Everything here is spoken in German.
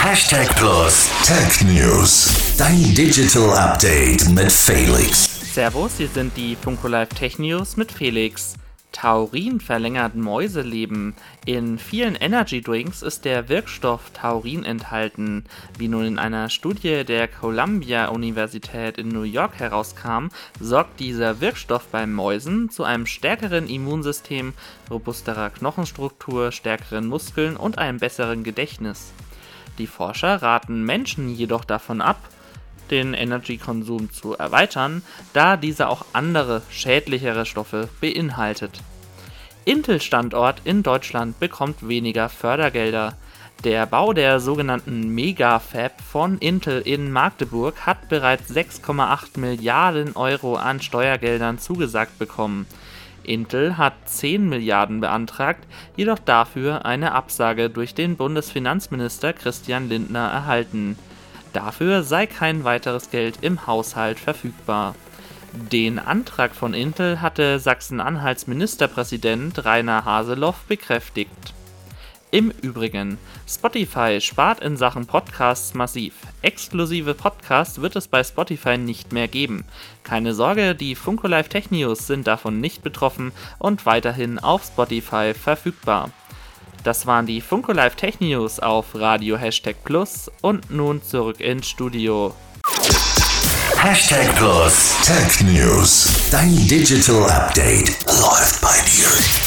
Plus Tech News. Dein Digital Update mit Felix. Servus, hier sind die Funko Live Tech News mit Felix. Taurin verlängert Mäuseleben. In vielen Energy Drinks ist der Wirkstoff Taurin enthalten. Wie nun in einer Studie der Columbia-Universität in New York herauskam, sorgt dieser Wirkstoff bei Mäusen zu einem stärkeren Immunsystem, robusterer Knochenstruktur, stärkeren Muskeln und einem besseren Gedächtnis. Die Forscher raten Menschen jedoch davon ab, den Energy-Konsum zu erweitern, da dieser auch andere, schädlichere Stoffe beinhaltet. Intel-Standort in Deutschland bekommt weniger Fördergelder. Der Bau der sogenannten Mega-Fab von Intel in Magdeburg hat bereits 6,8 Milliarden Euro an Steuergeldern zugesagt bekommen. Intel hat 10 Milliarden beantragt, jedoch dafür eine Absage durch den Bundesfinanzminister Christian Lindner erhalten. Dafür sei kein weiteres Geld im Haushalt verfügbar. Den Antrag von Intel hatte Sachsen-Anhalts Ministerpräsident Rainer Haseloff bekräftigt. Im Übrigen, Spotify spart in Sachen Podcasts massiv. Exklusive Podcasts wird es bei Spotify nicht mehr geben. Keine Sorge, die Funko Live Tech News sind davon nicht betroffen und weiterhin auf Spotify verfügbar. Das waren die Funko Live Tech News auf Radio #Plus und nun zurück ins Studio. Plus Tech News. Dein Digital Update läuft bei dir.